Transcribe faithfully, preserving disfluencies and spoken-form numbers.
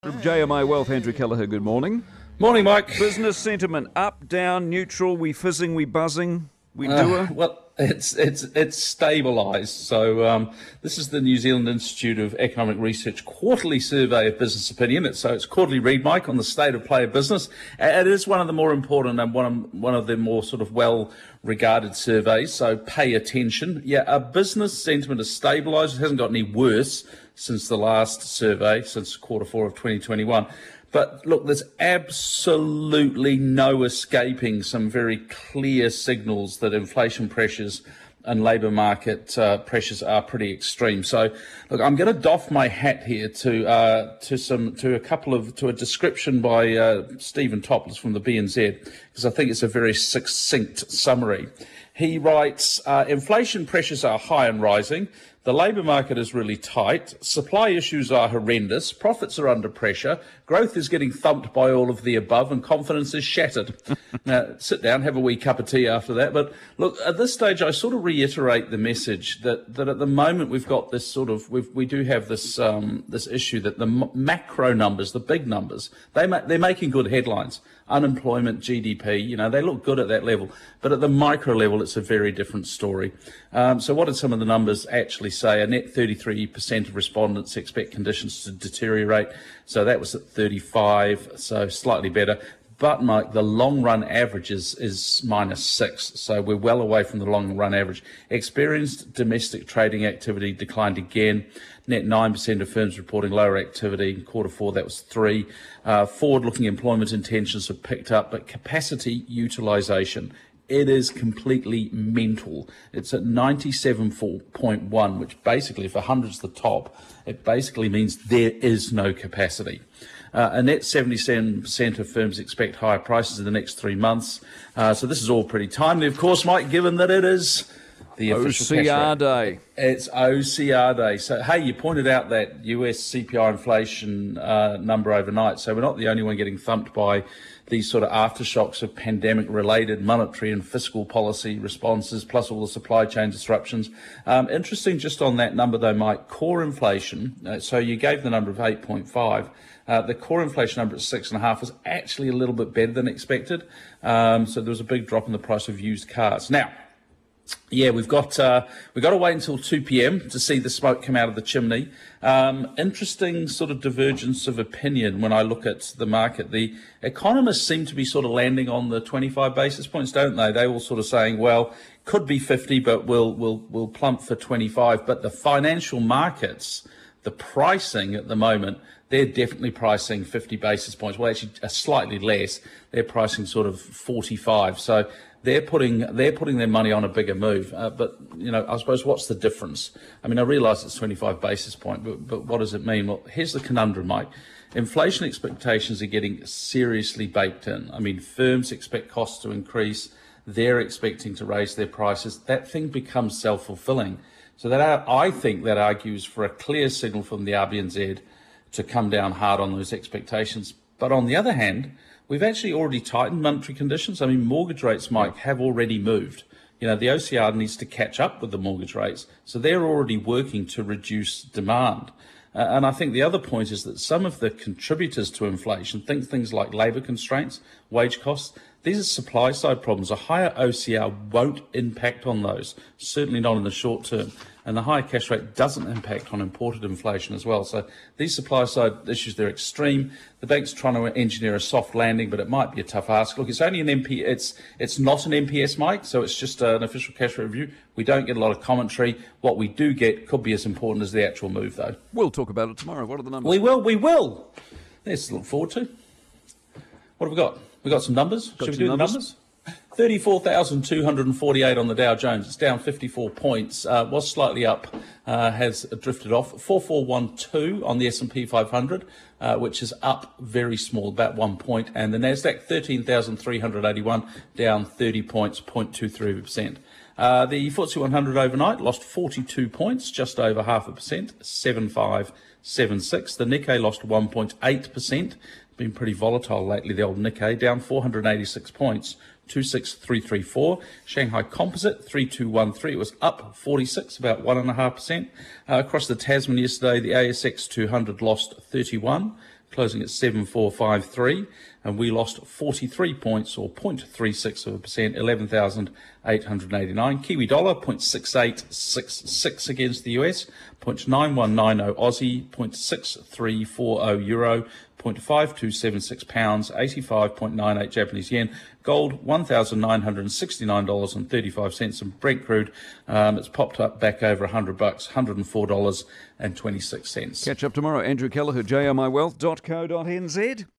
From J M I Wealth, Andrew Kelleher, good morning. Morning, Mike. Business sentiment, up, down, neutral, we fizzing, we buzzing, we Uh, doer? well, it's it's it's stabilised. So um, this is the New Zealand Institute of Economic Research quarterly survey of business opinion. It's, so it's quarterly read, Mike, on the state of play of business. It is one of the more important and one of, one of the more sort of well-regarded surveys. So pay attention. Yeah, our business sentiment has stabilised. It hasn't got any worse since the last survey, since quarter four of twenty twenty-one. But look, there's absolutely no escaping some very clear signals that inflation pressures and labour market uh, pressures are pretty extreme. So, look, I'm going to doff my hat here to uh, to some to a couple of to a description by uh, Stephen Topless from the B N Z, because I think it's a very succinct summary. He writes, uh, inflation pressures are high and rising. The labour market is really tight. Supply issues are horrendous. Profits are under pressure. Growth is getting thumped by all of the above, and confidence is shattered. Now, sit down, have a wee cup of tea after that. But look, at this stage, I sort of reiterate the message that, that at the moment we've got this sort of we've, we do have this um, this issue that the m- macro numbers, the big numbers, they ma- they're making good headlines. Unemployment, G D P, you know, they look good at that level. But at the micro level, it's a very different story. Um, so what did some of the numbers actually say? A net thirty-three percent of respondents expect conditions to deteriorate. So that was at thirty-five, so slightly better. But, Mike, the long-run average is, is minus six, so we're well away from the long-run average. Experienced domestic trading activity declined again. Net nine percent of firms reporting lower activity. In quarter four, that was three. Uh, forward-looking employment intentions have picked up, but capacity utilisation, it is completely mental. It's at ninety-seven point one, which basically, if one hundred's the top, it basically means there is no capacity. Uh, a net seventy-seven percent of firms expect higher prices in the next three months. Uh, so this is all pretty timely, of course, Mike, given that it is the official O C R day. It's O C R day. So, hey, you pointed out that U S C P I inflation uh, number overnight. So we're not the only one getting thumped by these sort of aftershocks of pandemic-related monetary and fiscal policy responses, plus all the supply chain disruptions. Um, interesting just on that number, though, Mike, core inflation, uh, so you gave the number of eight point five. Uh, the core inflation number at six point five was actually a little bit better than expected. Um, so there was a big drop in the price of used cars. Now, yeah, we've got uh, we've got to wait until two p.m. to see the smoke come out of the chimney. Um, interesting sort of divergence of opinion when I look at the market. The economists seem to be sort of landing on the twenty-five basis points, don't they? They all sort of saying, well, could be fifty, but we'll we'll we'll plump for twenty-five. But the financial markets, the pricing at the moment, they're definitely pricing fifty basis points. Well, actually, uh, slightly less. They're pricing sort of forty-five. So they're putting they're putting their money on a bigger move. Uh, but you know, I suppose what's the difference? I mean, I realise it's twenty-five basis point, but but what does it mean? Well, here's the conundrum, Mike. Inflation expectations are getting seriously baked in. I mean, firms expect costs to increase. They're expecting to raise their prices. That thing becomes self-fulfilling. So that I think that argues for a clear signal from the R B N Z to come down hard on those expectations. But on the other hand, we've actually already tightened monetary conditions. I mean, mortgage rates, Mike, have already moved. You know, the O C R needs to catch up with the mortgage rates. So they're already working to reduce demand. Uh, and I think the other point is that some of the contributors to inflation, think things like labour constraints, wage costs, these are supply side problems. A higher O C R won't impact on those, certainly not in the short term. And the higher cash rate doesn't impact on imported inflation as well. So these supply side issues, they're extreme. The bank's trying to engineer a soft landing, but it might be a tough ask. Look, it's only an M P, it's it's not an M P S, Mike, so it's just an official cash rate review. We don't get a lot of commentary. What we do get could be as important as the actual move, though. We'll talk about it tomorrow. What are the numbers? We will, we will. There's to look forward to. What have we got? We got some numbers. Got Should we some do numbers? the numbers? thirty-four thousand two hundred forty-eight on the Dow Jones. It's down fifty-four points. Uh, was slightly up, uh, has drifted off. four four one two on the S and P five hundred, uh, which is up very small, about one point. And the Nasdaq thirteen thousand three hundred eighty-one, down thirty points, zero point two three percent. Uh, the F T S E one hundred overnight lost forty-two points, just over half a percent, seven five seven six. The Nikkei lost one point eight percent. Been pretty volatile lately, the old Nikkei, down four hundred eighty-six points, two six three three four. Shanghai Composite, three two one three. It was up forty-six, about one point five percent. Uh, across the Tasman yesterday, the A S X two hundred lost thirty-one. closing at seven four five three, and we lost forty-three points, or zero point three six of a percent, eleven thousand eight hundred eighty-nine. Kiwi dollar, zero point six eight six six against the U S, zero point nine one nine zero Aussie, zero point six three four zero Euro, zero point five two seven six pounds, eighty-five point nine eight Japanese yen. Gold, one thousand nine hundred sixty-nine dollars and thirty-five cents. And Brent crude, um, it's popped up back over one hundred bucks, one hundred four dollars and twenty-six cents. Catch up tomorrow. Andrew Kelleher, j m i wealth dot co dot n z.